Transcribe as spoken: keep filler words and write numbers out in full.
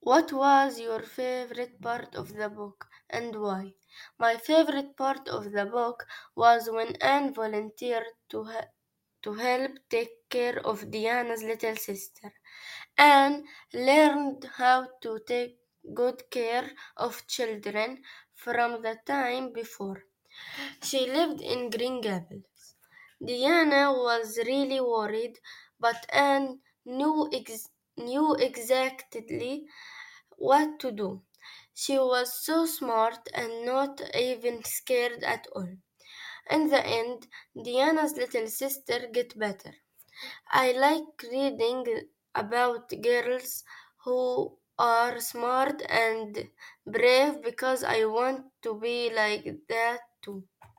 What was your favorite part of the book and why? My favorite part of the book was when Anne volunteered to, he- to help take care of Diana's little sister. Anne learned how to take good care of children from the time before. She lived in Green Gables. Diana was really worried, but Anne knew, ex- knew exactly what to do. She was so smart and not even scared at all. In the end, Diana's little sister get better. I like reading about girls who are smart and brave because I want to be like that too.